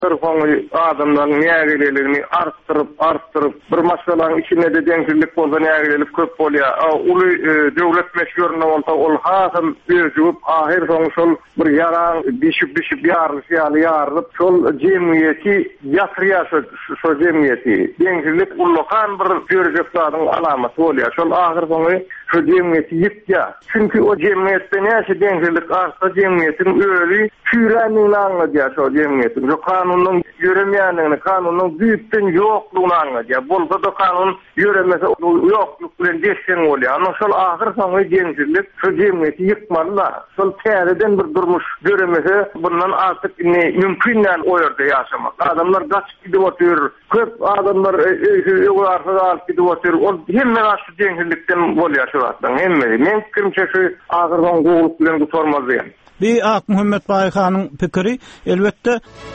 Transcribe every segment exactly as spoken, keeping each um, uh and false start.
Tırfony adamlaryň nägeleligini artdyryp artdyryp bir masalaň içinde de deňsizlik bolsa nägelelik köp bolýar. Uly döwlet meşgulüne bolsa ol hasam özüp ahir soňşul bir yaran bişip bişip ýarlyşy ýaryp şol jemgyýeti ýatrýar şo jemgyýeti. Deňsizlik ullakan bir görjekdaryň alamaty bolýar. Şol ahir soňy şu jemgyýeti ýitýär. Çünki o jemgyýetde näçe deňsizlik artsa jemgyýetin öli küýränligini anladýar şo jemgyýetin. Şo kanunun ýöremeýänligini, kanunun büýükden ýoklugyny anladýar. Bolsa da kanun ýöremese ýokluk bilen geçsen bolýar. Ana şol ahir soňy deňsizlik şu jemgyýeti ýykmalylar. Şol täzeden bir durmuş göremese bundan artık ne mümkin näl o ýerde ýaşamak. Adamlar gaçyp gidip otur, köp adamlar ýoga arkaga alyp gidip otur. Ol hemme gaçyp deňsizlikden bolýar şu wagtdan. Hemme men kimçe şu ahirdan goýup bilen gutarmazdyň. Bir Ak Muhammed Baýhanyň pikiri elbetde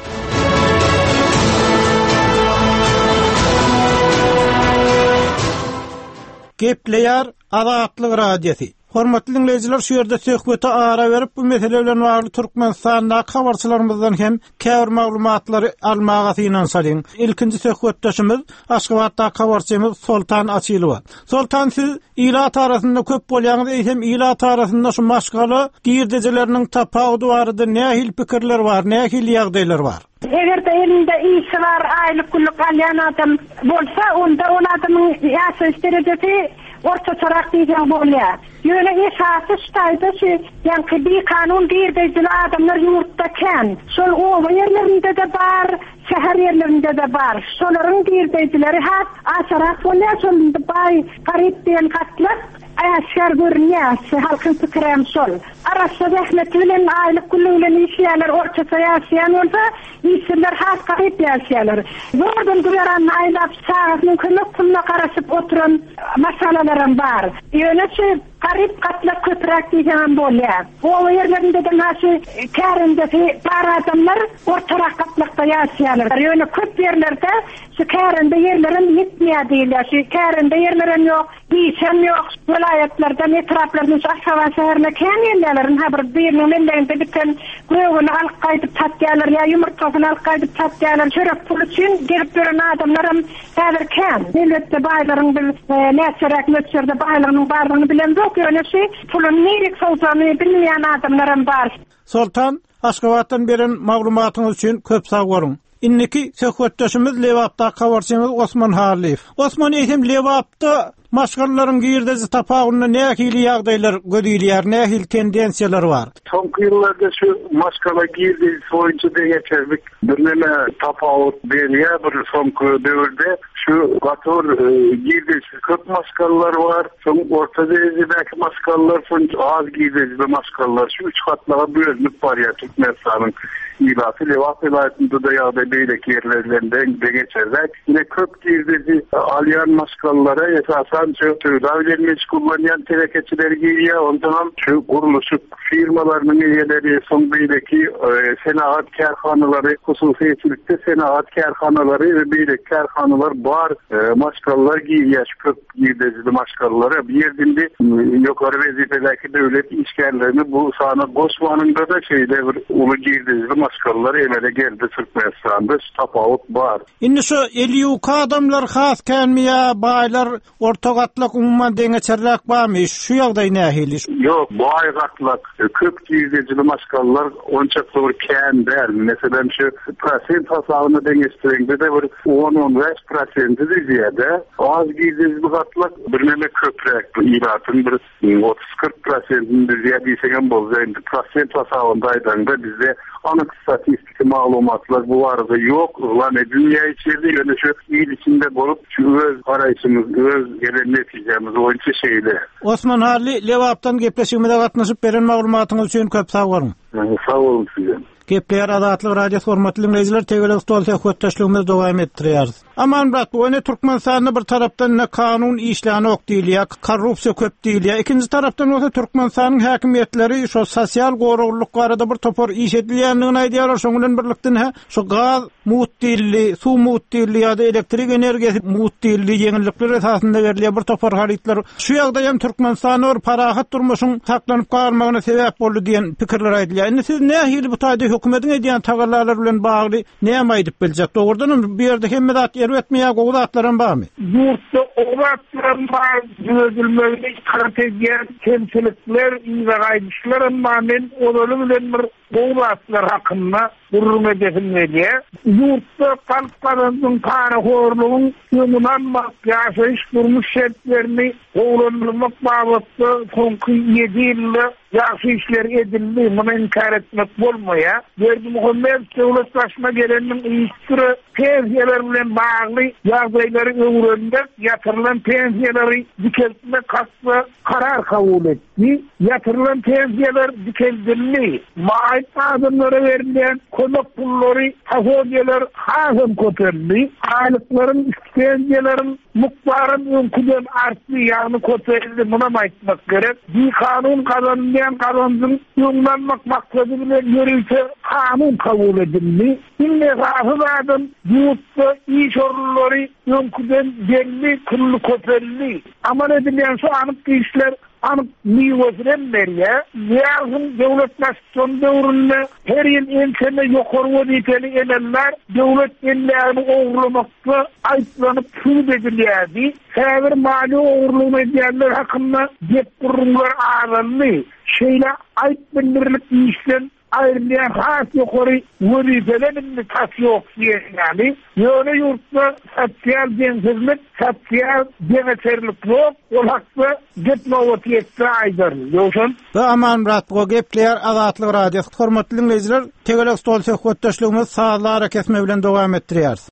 Gepleýär Azatlyk radiosi. Hormatly dinleýijiler, şu ýerde söhbeti ara berip bu mesele bilen bagly Türkmenistanda habarçylarymyzdan hem käbir maglumatlary almaga synan salyň. Ilkinji söhbetdeşimiz Aşgabatda habarçymyz Soltan Açylywa. Soltan, siz ilat arasynda köp bolýaňyz, hem ilat arasynda şu maşgaly giýirdejileriniň tapagy barada nähil pikirler bar, nähil ýagdaýlar bar? Eger de elinde iyisi var, aylık günlük alyan adam bolsa, onda o adamın ýaşaýyş derejesi orta çarak diýen bolýar. Ýöne esasy ştaýda şu ýa-ni kanun giýirdejiler adamlar ýurtdaken, şol owa ýerlerinde de bar, şäher ýerlerinde de bar. Şolaryň giýirdejileri hat aşarak bolýar, şolunda bay garyp diýen gatlap aşar görünýär, halkyň pikirem şol. Arasda zähmet bilen aylyk günlük bilen işleýär, ortaça ýaşaýan bolsa, işler has garyp ýaşaýar. Zordan gören aylap saatnyň kömek puluna garaşyp oturan masalalarym bar. Ýöne şu garyp gatlap köprek diýen bolýar. O ýerlerinde de näçe kärindeki bar adamlar ortarak gatlakda ýaşaýar. Ýöne köp ýerlerde şu kärinde ýerlerin ýetmeýär diýilýär. Şu kärinde ýerlerin ýok, diýsen ýok. Vilayetlerden etraflardan aşağı şehirle kän ýerlerin ha bir birinin ellerinde biten göwüni alyp gaýdyp tatýarlar ýa ýumurtasyny alyp gaýdyp tatýarlar. Çörek pul üçin gelip gören adamlarym häzir kän. Elbetde baýlaryň bir näçerek möçerde baýlarynyň barlygyny bilen ýok. Ýöne şu pulun nerek sowsany bilmeýän adamlarym bar. Soltan, Aşgabatdan beren maglumatyňyz üçin köp sag bolun. Inniki söhbetdeşimiz Lewapda habarçymyz Osman Haliýew. Osman, eýsem Lewapda maşgallaryň giýirdeji tapagyna nähil ýagdaýlar gödülýär, nähil tendensiýalar bar? Soňky ýyllarda şu maşgala giýirdeji soýunçy deňeçerlik bir neme tapagy berýär, bir soňky döwürde şu gator giýirdeji köp maşgallalar bar, soň orta derejedäki maşgallalar, soň az giýirdeji maşgallalar şu üç gatlaga bölünip barýar Türkmenistanyň ýylaty Lewap vilayetinde de ýa-da beýleki ýerlerinde deňeçerler. Ýine köp giýirdeji alýan maşgallara esasan şu töwrüden meşgullanýan terekeçiler giýýär, ondan şu guruluşy firmalarynyň ýerleri, soň beýleki senaat kärhanalary, hususiýetlikde senaat kärhanalary we beýleki kärhanalar bar maşgallar giýýär, köp giýirdeji maşgallara. Bir ýerdinde ýokary wezipedäki döwlet işgärlerini bu sana goşmanynda da şeýle bir uly giýirdeji maşgallar emele geldi Türkmenistanda, tapawut bar. Indi şu eliyuka adamlar has känmiýä, baýlar ortagatlyk umman deňeçerlik barmy? Şu ýagdaý nähil? Yok, baý gatlak köp giýirdeji maşgallar onça zor kän der. Meselem şu prosent hasabyny deňeşdirende de bir on on beş prosent diýilýär. Az giýirdeji gatlak bir neme köprek ýylatyn bir otuz kırk prosent diýilýär diýsegem bolsa, indi prosent hasabyndaýdan da bizde anyk statistik maglumatlar bu arada yok. Ulan dünýä içinde ýöne şu ýyl içinde bolup şu öz garaýşymyz, öz gelen netijemiz oýunçy şeýle. Osman Hali, Lewapdan gepleşigimizde gatnaşyp beren maglumatyňyz üçin köp sag bolun. Sag bolun size. Gepleýär Azatlyk radio hormatly dinleýijiler, tegele stol söhbetdeşligimiz dowam etdirýär. Aman brat, bu ne Türkmenistan'da bir taraftan ne kanun işlerini ok diýilýär, korrupsiýa köp diýilýär. Ikinji taraftan bolsa Türkmenistan'ın häkimetleri şu sosial goruglyk barada bir topar iş edilýändigini aýdýarlar. Şoň bilen birlikde ha şu gaz muhtilli, su muhtilli ýa-da elektrik energiýasi muhtilli ýeňillikler esasında berilýär bir topar haritler. Şu ýagda hem Türkmenistan'da bir parahat durmuşyň saklanyp galmagyna sebäp boldy diýen pikirler aýdylýar. Indi siz nähili bu taýda hökümetiň edýän tagallar bilen bagly näme aýdyp biljek? Dogrudan bir ýerde hemme zat erwetmeýär, gowdatlaryň barmy? Ýurtda owatlaryň bar, gözülmeli strategiýa, kemçilikler, ýa-da gaýdyşlar, amma men olaryň bilen bir gowdatlar hakynda durrum edilmeli. Yurtda kalklarının para horluğun yumulanmak, yaşayış durmuş şertlerini oğlanılmak bağlıkta sonki yedi yıllı yaşayışlar edildi. Bunu inkar etmek olmaya. Verdi Muhammed devletlaşma gelenin iyistirı pensiyelerle bağlı yazayları öğrendik. Yatırılan pensiyeleri dikeltmek haklı karar kabul etti. Yatırılan pensiyeler dikeldildi. Maaş adımları verilen konak pulları tahoyeler hazım koterli. Aylıkların isteyenlerin mukbarın önküden arttı yani koterildi. Buna mı etmek gerek? Bir kanun kazanmayan kazancın yönlenmek maksadı bile görülse kanun kabul edildi. Şimdi rahatsız adım yurtta iş orulları önküden belli kıllı koterli. Ama ne diyen şu anık işler anık miyvözürenler ya. Yazın devletlaştırın devrinde her yıl enseme yukarı vazifeli elenler devlet ellerini oğurlamakta ayıplanıp sürüp ediliydi. Sever mali oğurluğunu ediyenler hakkında cep kurumlar ağırlı. Şeyle ayıp bildirilip işten ayrılayan has yukarı vazifelerin tas yok yani. Yöne yurtta sosyal densizlik, sosyal deneserlik yok. O hakta gitme vatiyette aydarlı. Yoşun? Ve aman brat, bu gepler Azatlyk Radiosu. Hormatly dinleyijiler, tegelek stol söhbetdeşligimiz sağlara kesme bilen dowam etdirýäris.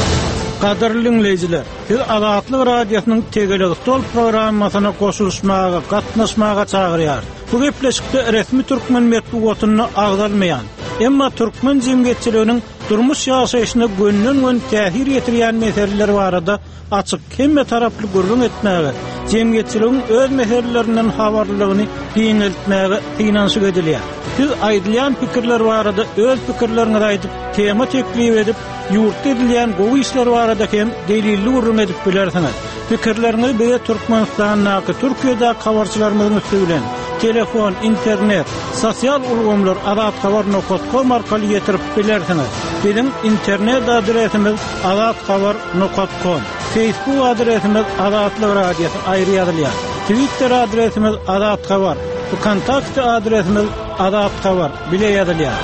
Kaderli dinleyijiler, siz Azatlyk Radiosynyň tegelek stol programmasyna goşulmaga, gatnaşmaga çagyrýar. Bu gepleşikde resmi türkmen medeniýetini agdalmaýan, emma türkmen jemgyýetçiliginiň durmuş ýaşaýyşyna gönlün-gön täsir ýetirýän meseleler barada açyk hemme taraply gurrun etmäge, jemgyýetçiligiň öz meselelerinden habarlygyny giňeltmäge finansyk edilýär. Siz aýdylýan pikirler barada öz pikirleriňizi aýdyp, tema teklip edip, ýurtda edilýän gowy işler barada hem delilli gurrun edip bilersiňiz. Pikirlerinizi bize Türkmenistanyňky, Türkiýede habarçylarymyzyň üstünden telefon, internet, sosial ulgamlar azat habar nokta com arkaly ýetirip bilersiňiz. Bizim internet adresimiz azat habar nokta com. Facebook adresimiz Azatlyk Radiosu aýry ýazylýar. Twitter adresimiz Azat Habar. Kontakt adresimiz Azat Habar bile ýazylýar.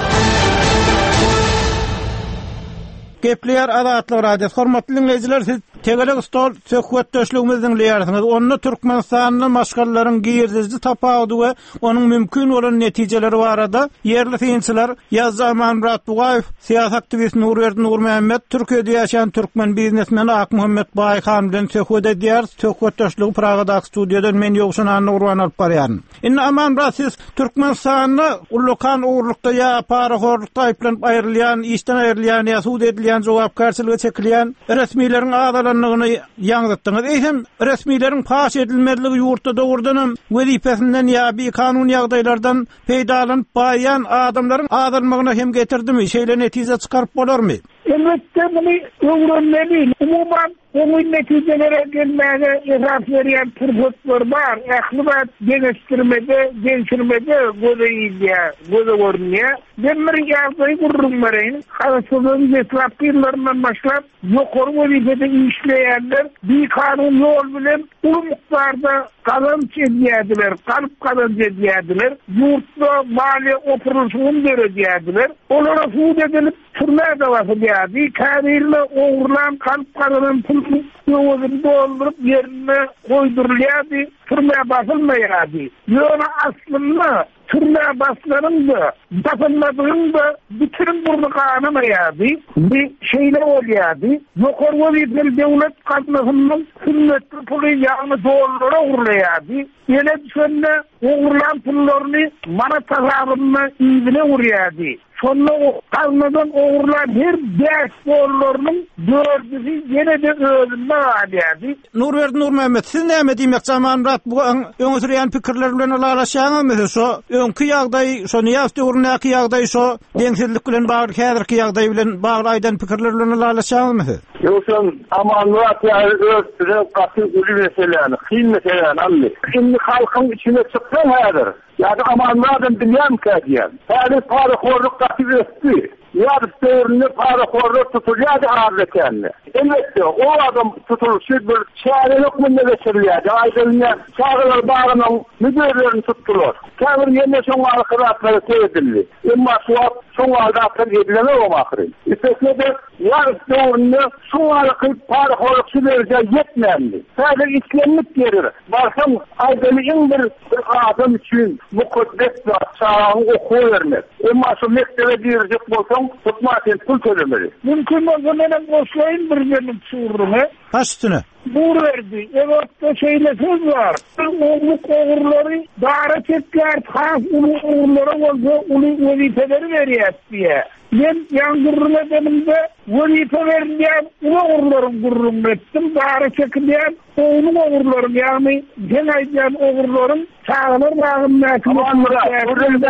Gepler Azatlyk Radiosu. Hormatly dinleyijiler, siz tegelek stol söhbetdeşligimizi dinleýärsiňiz. Onda Türkmenistanyň maşgallaryň giýirdizli tapagy we onuň mümkin bolan netijeleri barada yerli synçylar Ýazda Aman Murat Bugaýew, siýasat aktivist Nurberdi Nurmehmet, Türkiýede ýaşaýan türkmen biznesmeni Ak Muhammed Baýhan bilen söhbet edýär. Söhbetdeşligi Pragada studiýadan men ýokşun anny urban alyp barýaryn. Indi Aman Murat, siz Türkmenistanyň ulukan uğurlukda ýa paraxorlukda aýplanyp aýrylýan, işden aýrylýan ýa suud edilýän, jogapkarçylyga çekilýän resmiýlerin adalanlygyny ýaňytdyňyz. Eýsem resmiýlerin paş edilmezligi ýurtda dogurdanam wezipesinden ýa bir kanun ýagdaýlardan peýdalanyp baýan adamlaryň adalmagyna hem getirdimi? Şeýle netije çykaryp bolarmy? Elbette bunu öğrenmeli. Umuman onun neticelere gelmeye esas veren fırsatlar var. Aklıbat geniştirmede, gençirmede göze iyiliğe, göze görünüyor. Ben bir yazıyı kururum varayım. Karşılığın etraflarından başlayıp yukarı vazifede işleyenler bir kanun yol bilen ulu miktarda kazanç ediyediler, kalıp kazanç ediyediler. Yurtta mali oturuşunu verediler. Onlara suud edilip tırnağa da vasıdiyadı. Kadirle oğurlan kalıp kazanan pulunu yolunu doldurup yerine koydurulayadı. Tırnağa basılmayadı. Yona aslında tırnağa baslarında, basılmadığında bütün burnu kanamayadı. Bir şeyler oluyordu. Yukarı vazifeli devlet kadınlarının sünnetli pulu yağını doğrulara uğurlayadı. Yine sonra uğurlan pullarını mana tasarımına iyiliğine uğrayadı. Sonra kalmadan oğurlar her beş bollarının dördüsü gene de özünde adiyadi. Nurverdi Nur Mehmet, siz näme diýmek zamanrat bu öňe sürýän pikirler bilen alaşýaňyzmy? So öňki ýagdaý, so näçe urnaky ýagdaý, so deňsizlik bilen bagly häzirki ýagdaý bilen bagly aýdan pikirler bilen alaşýaňyzmy? Ýoksa amanlat ýa öz türe gaty uly meseleni, kyn meseleni ally. Şimdi halkyň içine çyksan häzir. Ya da amanlardan bilýän kädiýär. Häzir para horluk gaty ötdi. Ýa-da döwründe para horluk tutulýar hazırlakanly. Elbetde o adam tutuluşy bir çärelik mende geçirilýär. Aýdylňa çağılar baganyň müdürlerini tutdular. Käbir ýene şoň arkadatlara söýdildi. Emma suat şoň arkadatlar edilen o ahry. Istekde ýa-da döwründe şoň arky para horluk berýär ýetmänli. Häzir islenlik gerir. Barsam aýdylyň bir adam üçin mukaddes çağını oku vermek. Emma şu mektebe girecek bolsaň tutmasın pul tölemeli. Mümkün bolsa menem boşlayın bir benim çuğurumu. Baş üstüne. Bu verdi. Evet da şeyle söz var. Oğluk oğurları dara çekler, has ulu oğurlara olsa ulu vazifeleri veriyor diye. Ben yangırına denimde vazife verdiğim ulu oğurlarım gururum ettim. Dara çekildiğim oğluk oğurlarım yani genaydiğim oğurlarım çağılır bağım nakil. Aman Murat, burada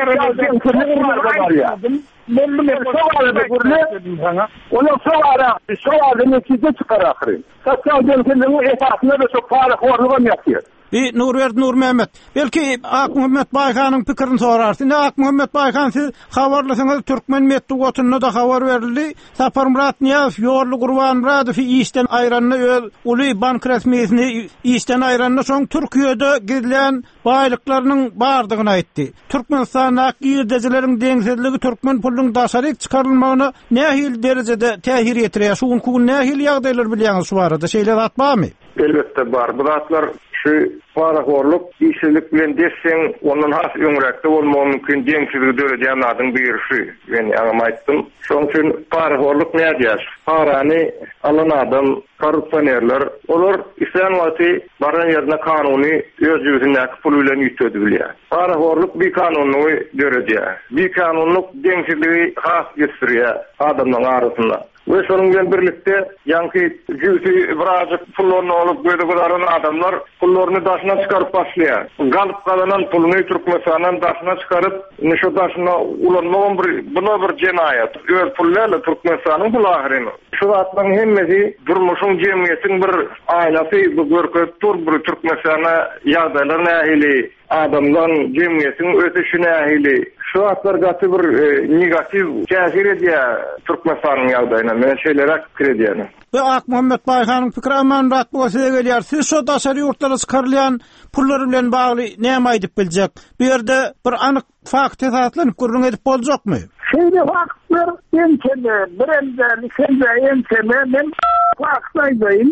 aldım. Belli bir soğarı burada. Onun soğarı, soğarı neticede çıkar ahri. Saçal dentilinin esasında da çok para horluğum yapıyor. Bir Nurverdi Nur Mehmet. Belki Ak Muhammed Baykanyň pikirini sorarsyn. Ak Muhammed Baykan siz habarlasaňyz Türkmen Medeniýetyne da habar berildi. Sapar Murat Niýazow ýorly Gurban Muradow işden aýranyny öl uly bank resmiýetini işden aýranyny soň Türkiýede gidilen baýlyklarynyň bardygyny aýtdy. Türkmenistana girdejileriň deňsizligi Türkmen pulunyň daşaryk çykarylmagyny nähil derejede täsir ýetirýär? Şuň kuň nähil ýagdaýlar bilýäňiz şu barada şeýler atbamy? Elbette bar. Bu zatlar şu para horluk işçilik bilen desseň onun has öňrekde bolmagy mümkin deňsizligi döredýän adyň birisi. Ben ýa-da aýtdym. Şoň üçin para horluk nädýär? Parany alan adam, korrupsionerler, olar isleýän wagty baran ýerine kanuny öz ýüzündäki pul bilen ýitdi bilýär. Para horluk bir kanuny döredýär. Bir kanunluk deňsizligi has ýetirýär adamlaryň arasynda. Ve şonun bilen birlikde ýanky jüzi birazcık pullarını alıp gödügülaran adamlar pullarını daşına çıkarıp başlaýar. Galyp galanan pulunu Türkmenistandan daşına çıkarıp şu daşına ulanmagan bir buna bir jenaýat. Öz pullarla Türkmenistanyň pul ahyryny. Şu atlaryň hemmesi durmuşyň jemgyýetiň bir aýlasy bu görkezip dur bir Türkmenistana ýagdaýlar nähili adamdan jemgyýetiň ötüşine nähili. Şu atlar gaty bir e, negativ täsir edýär Türkmenistanyň ýagdaýyna. Men şeýlere kiredýän. Bu Ak Muhammed Baykanyň pikiri aman rat bolsa gelýär. Siz şu daşary ýurtlara çykarylýan pullar bilen bagly näme aýdyp biljek? Bu ýerde bir anyk fakt tesatlanyp gurrun edip boljakmy? Şeýle faktlar ençeme, birenden, şeýle ençeme, men fakt aýdym.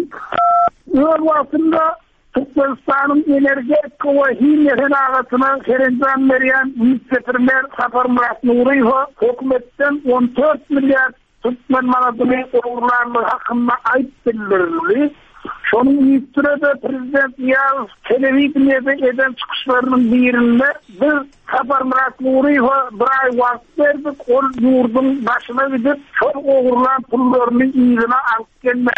Ýol wagtynda Türkmenistan'ın energetik ve hiymetin ağasına Kerencan Meryem Müstefirmer Sapar Murat Nuriho hükümetten on dört milyar Türkmen manatını uğurlarlı hakkında ayıp bildirildi. Şonun üstüne Prezident Niýazow televizyonda eden çıkışlarının birinde biz Sapar Murat Nuriho bir ay wagt berdik, ol ýurdun başına gidip şol uğurlan pullarını ýygyna alyp gelmek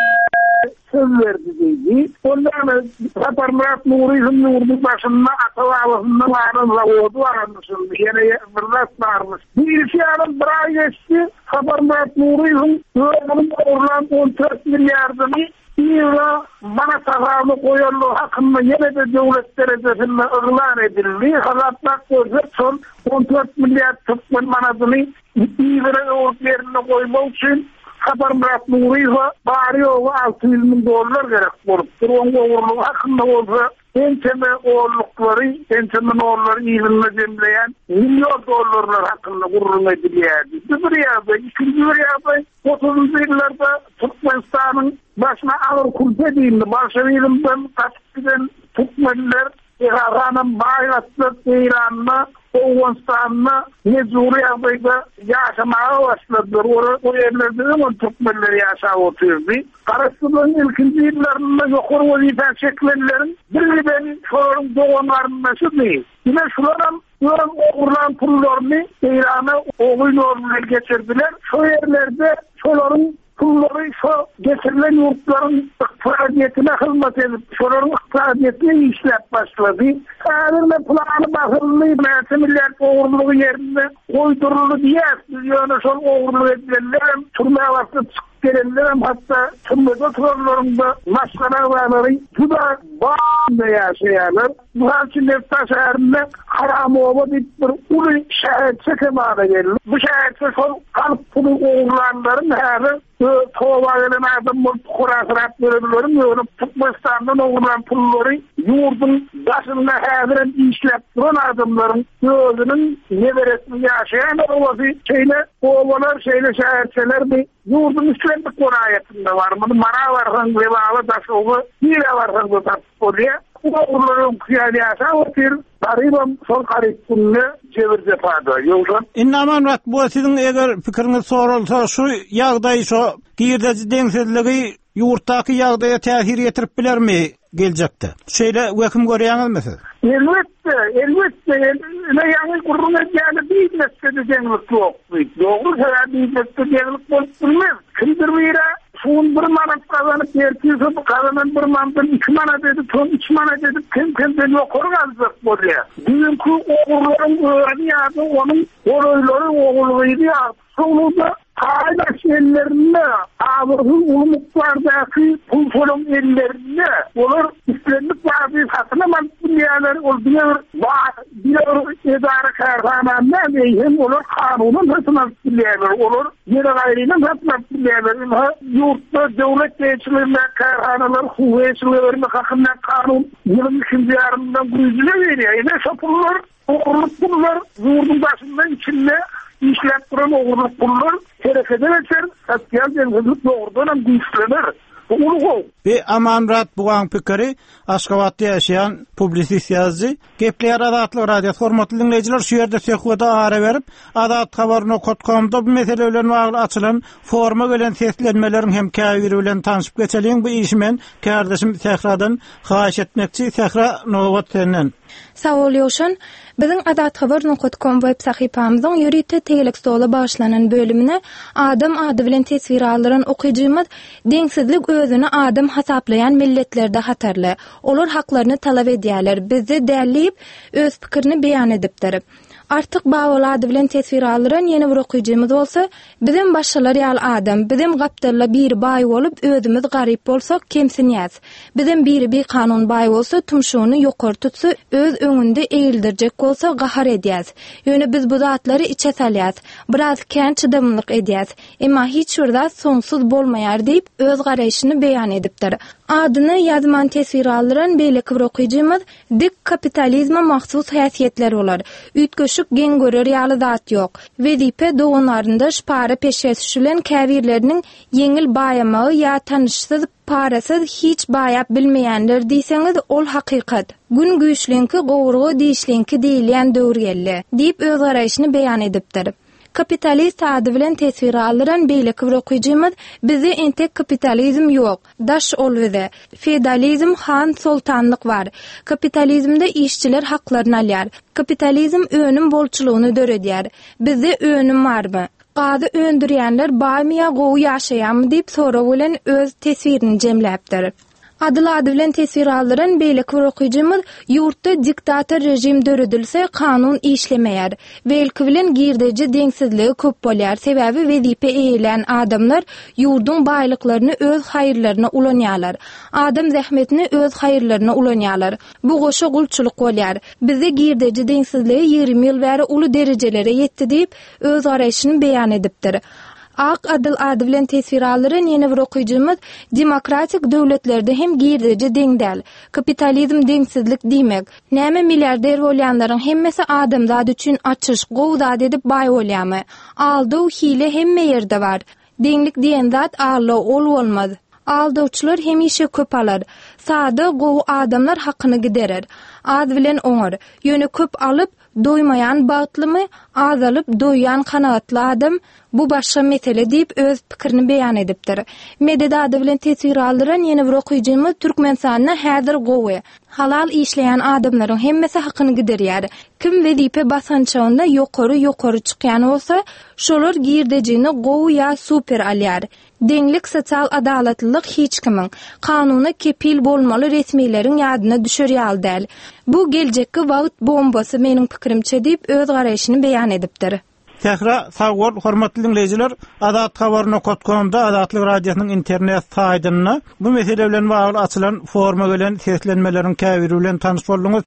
söz verdi deydi. Ondan Sapar Murat Nuriho'nun ýurdun başına Atawaly'nın arasında zawody aranmışyny. Ýene bir zat barmy. Bir ýaryň bir ay geçdi. Sapar Murat Nuriho'nun uğurlan on dört milyardyny Ýa bana tahammül koyarlı hakkında yine de devlet derecesinde ıglan edildi. Hazatmak gözü son on dört milyar Türkmen manatını İvre oğuzlarına koymak için Sapar Murat Nuriho bari oğu altı yüz bin dolar gerek bulup. Onun oğurluğu hakkında olsa ençeme oğurlukları, ençeme oğurları İvre'ne cemleyen milyon dolarlar hakkında gururun ediliyerdi. Bir yerde, ikinci bir yerde otuzuncu yıllarda Türkmenistan'ın başına ağır kulpe değildi. Başarıyılımdan kaçıp giden Türkmenler İran'ın bayraklı İran'ına, Oğuzstan'ına Mezuriya'da yaşamaya başladılar. O yerlerde hemen Türkmenler yaşa oturdu. Karası'nın ilkinci yıllarında yukarı vazifen şekillerinin biri ben şoların doğanlarının nasıl değil. Yine şuların Yorum oğurlan pullarını İran'a oğul normuna geçirdiler. Şu yerlerde şoların pulları şu getirilen yurtların iqtisadiyetine hizmet edip şoların iqtisadiyetine işlep başladı. Sadece planı bakıldı, mevsimler oğurluğu yerine koyduruldu diye biz yani şol oğurluğu edilenler turmaya bastı gelenler hatta tümlede turlarında maskara varları bu da bağımda yaşayanlar. Bu halçı nefta şehirinde Karamoğlu bir ulu şehir çekemada gelir. Bu şehirde son kalıp pulu oğurlanların her tova gelen adam kurasırat bölümlerin yolu Türkmenistan'dan oğurlan pulları yurdun başında hediren işlep duran adamların gözünün neveresini yaşayan ovası şeyle ovalar şeyle şehirseler bir yurdun üstlendik korayetinde var. Mara varsan vebava taşoğu, hile varsan bu taşoğuya. Bu oğurların kıyaliyasa o bir tarihim son karikünle cevir cepada. Yoksa İnna amanrat bu sizin eger fikriniz sorulsa şu yağdayı şu girdeci dengsizliği yurttaki yağdaya tehir yetirip biler mi gelecekti? Şeyle vekim görüyorsunuz mu siz? Elbette, elbette. Ne yani kurruna geldi değil mesele denlik yok. Doğru sefer değil mesele denlik olmaz. Kimdir bu yere? Son bir manat kazanıp yerkisi kazanan bir manatın iki manat edip, son iki manat edip kim kimden yok olacak buraya. Bugünkü oğulların öğreni yadı, onun oğulları oğuluydu ya. Sonunda paylaş ellerine, ağırın ulumuklardaki pulsolun ellerine olur, üstlenlik vazifasına mantıklayanlar olur, bilir idare kahramanlar neyhem olur, kanunun nasıl mantıklayanlar olur, yine gayrinin nasıl mantıklayanlar, yurtta devlet geçilerine kahramanlar, kuvvetçilerine hakkında kanun yirmi ikinci yarımdan gücüne veriyor. Yine sapırlar, oğurluk bunlar, yurdun başından içinde işlep duran oğurluk bunlar, terekeden açar, sosyal denizlik doğrudan güçlenir. Ve Amanrat buğan pikiri Aşgabat'ta yaşayan publisist yazıcı. Gepleyer Adatlı Radyo hormatly dinleyijiler, şu yerde söhbete ara verip Adat haberini nokta com'da bu meselelerle bağlı açılan forma gelen seslenmelerin hem käbiri bilen tanışıp geçelim. Bu işmen kardeşim Sehra'dan haýyş etmekçi. Sehra nowat senden. Sağ ol Ýoşan. Bizim Adat haber nokta com web sahypamyzyň ýörükde tegelik soly başlanan bölümine adam ady bilen tesvir alyran okuyjymyz deňsizlik özüni adam hasaplayan milletlerde hatarly. Olar haklaryny talap edýärler. Bizi dälleyip öz pikirini beýan edipdir. Artık bağoladı bilen tesvir alyran yeni bir okuyjymyz bolsa, bizim başalar ýaly adam, bizim gapdarla bir bay bolup özümüz garyp bolsak kemsinýäs. Bizim biri bir kanun bay bolsa, tumşuny ýokary tutsa, öz öňünde eýildirjek bolsa gahar edýäs. Ýöne biz bu zatlary içe salýas, biraz kän çydamlyk edýäs. Emma hiç wurda sonsuz bolmaýar diýip öz garaýşyny beýan edipdir. Adyny ýazman tesvir alyran beýleki bir okuyjymyz dik kapitalizma mahsus häsiýetler bolar. Ütköşük gen görür ýaly zat ýok. Wezipe dogunlarynda şpara peşes şülen käbirleriniň yeňil baýamagy ýa tanışsyz parasyz hiç baýap bilmeýänler diýseňiz ol hakykat. Gün güýçlenki gowrugy diýişlenki diýilýän döwür geldi diýip öz garaýşyny beýan edipdir. Kapitalist ady bilen tesvir alyran beýleki bir okuyjymyz bizi entek kapitalizm ýok, daş olýar. Feodalizm han sultanlyk bar. Kapitalizmde işçiler haklaryny alýar. Kapitalizm önüm bolçulugyny döredýär. Bizi önüm barmy? Gazy öndürýänler baýmya gowy ýaşaýarmy diýip sorag bilen öz tesvirini jemläpdir. Adyl ady bilen tesvir alyran beýleki bir okuyjymyz ýurtda diktator rejim döredilse kanun işlemeýär. Welki bilen girdeji deňsizligi köp bolýar. Sebäbi wezipe eýilen adamlar ýurdun baýlyklaryny öz haýyrlaryna ulanýarlar. Adam zähmetini öz haýyrlaryna ulanýarlar. Bu goşa gulçuluk bolýar. Bize girdeji deňsizligi ýygrimi ýyl bäri uly derejelere ýetdi diýip öz garaýşyny beýan edipdir. Ak adyl ady bilen tesvir alyran ýene bir okuyjymyz demokratik döwletlerde hem girdeji deňdäl. Kapitalizm deňsizlik diýmek. Näme milliarder bolýanlaryň hemmesi adam zady üçin açyş, gowy zat edip baý bolýarmy? Aldyw hile hemme ýerde bar. Deňlik diýen zat arly ol bolmaz. Aldawçylar hemişe köp alar. Sady gowy adamlar hakyny giderer. Ad bilen oňar. Ýöne köp alyp doýmayan bagtlymy, az alyp doýan kanagatly adam bu başga mesele diýip öz pikirini beýan edipdir. Medede ady bilen tesir aldyran ýene bir okuyjymyz Türkmenistanyna häzir gowy. Halal işleyen adamların hemmesi hakkını giderýär. Kim wezipe basançağında ýokary ýokary çykýan bolsa, şolar girdejini gowy ýa super alýar. Denglik sosial adalatlylyk hiç kimin kanuny kepil bolmaly resmiýlerin ýadyna düşürýär däl. Bu geljekki wagt bombasy meniň pikirimçe diýip öz garaşyny beýan edipdir. Tekrar sağ ol, hormatly dinleyijiler. Adat habaryny nokta com'da Adatlyk radiosynyň internet saýtyna bu mesele bilen bagly açylan forma bilen seslenmelerin käbiri bilen tanyş bolduňuz.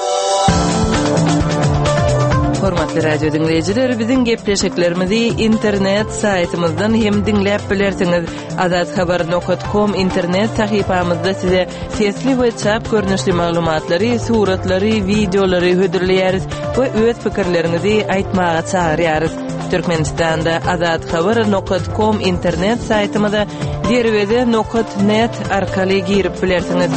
Hormatly radio dinleyijiler, biziň gepleşiklerimizi internet saýtymyzdan hem dinläp bilersiňiz. Adat habaryny nokta com internet sahypamyzda size sesli we çap görnüşli maglumatlary, suratlary, videolary hödürleýäris we öz pikirlerinizi aýtmaga çağırýarys. Türkmenistanda adat habar nokta com internet saýtymyza derwede nokta net arkaly girip bilersiňiz.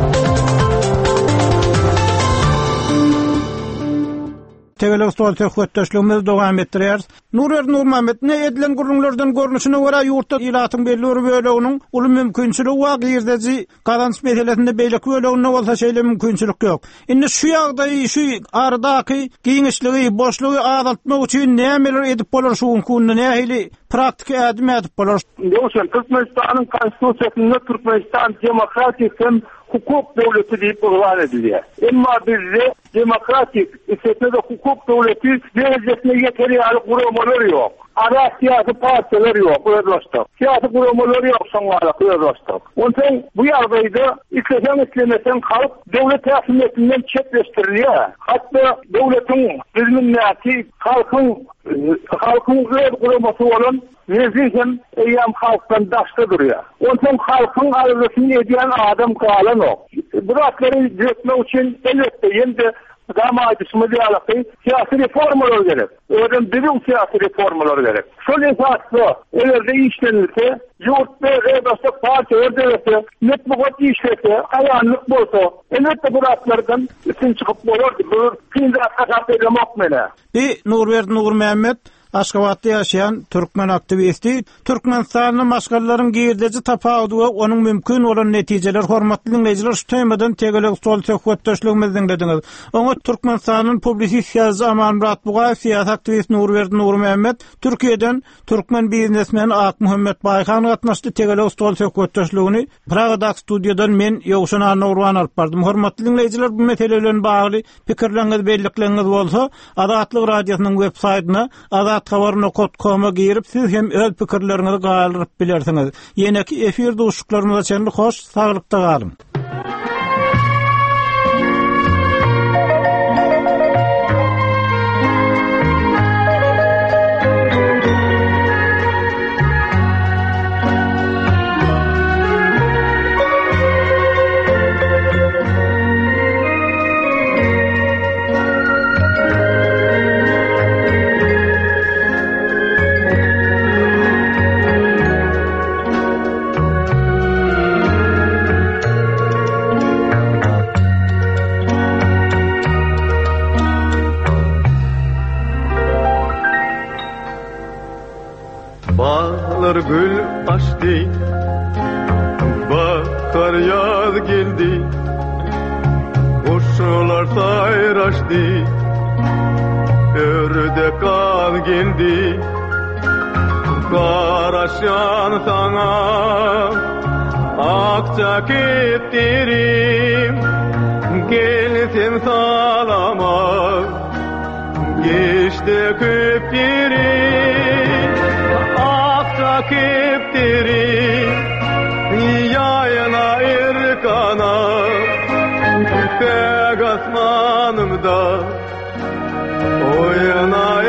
Tegelik stol töhwetdeşligimiz dowam etdirýär. Nurwer Nurmamet ne edilen gurulmalardan görnüşine görä ýurtda ilatyň belli bir böleginiň uly mümkinçiligi we girdäji gazanç meselesinde beýlik bölegine bolsa şeýle mümkinçilik ýok. Indi şu ýagdaý şu aradaky giňişligi, boşlugy azaltmak üçin nämeler edip bolar şu günde nähili praktik ädim edip bolar. Ýoksa Türkmenistanyň konstitusiýasynda Türkmenistan demokratik hem hukuk devleti diýip ilan edilýär. Emma bizde demokratik istetmede hukuk devleti derecesine yeterli kuramalar yok. Ara siyasi partiler yok, dostum. Siyasi kuramalar yok sanwalar, dostum. Ondan bu ýagdaýda islesen islemesen halk devlet häkimiyetinden çetleştirilýär. Hatta devletin bilmänäki halkyň halkyň öz kuramasy bolan Nezihim eyyam halktan daşta durýar. Ondan halkyň arzusyny edýän adam galanok. Burakları düzeltmek için elbette ýende gamaýdysmy diýaly siyasi reformalar gerek. Öňden birim siyasi reformalar gerek. Şol esasda elerde işlenilse, ýurtda ýa-da parti ördegese, netbugat işlese, aýanlyk bolsa, elbette buraklardan üstün çykyp bolardy. Bu kyndaşlyk gaýramak mene. Bi Nurwer Nurmamet Aşgabatda ýaşaýan türkmen aktivisti, Türkmenistanyň maşgallaryň girdeji tapawdy we onuň mümkin bolan netijeler hormatly dinleyijiler şu temadan tegelik stol töhwetdeşligimiziň dinlediňiz. Oňa Türkmenistanyň publisiýa Zaman Murat Bugaýew, siýasat aktivisti Nurwer Nurmamet, Türkiýeden türkmen biznesmeni Ak Muhammed Baýhan gatnaşdy. Tegelik stol töhwetdeşligini Pragada studiodan men Ýowşan Nurwan alyp bardym. Hormatly dinleyijiler, bu mesele bilen bagly pikirleriniz, bellikleriniz bolsa, Adatlyk radiosynyň web saýtyna adat habaryny nokta com'a girip siz hem öz pikirlerinizi gaýryp bilersiňiz. Ýene-ki efirde uşuklarymyza çenli hoş, saglykda galyň. Gül açtı, bahar yaz geldi, kuşlar sayraştı, ördek kal geldi, karaşan sana akça kettirim, gelsin salama, geçti köptirim. Akiptirin yayına irkana tek asmanımda oyuna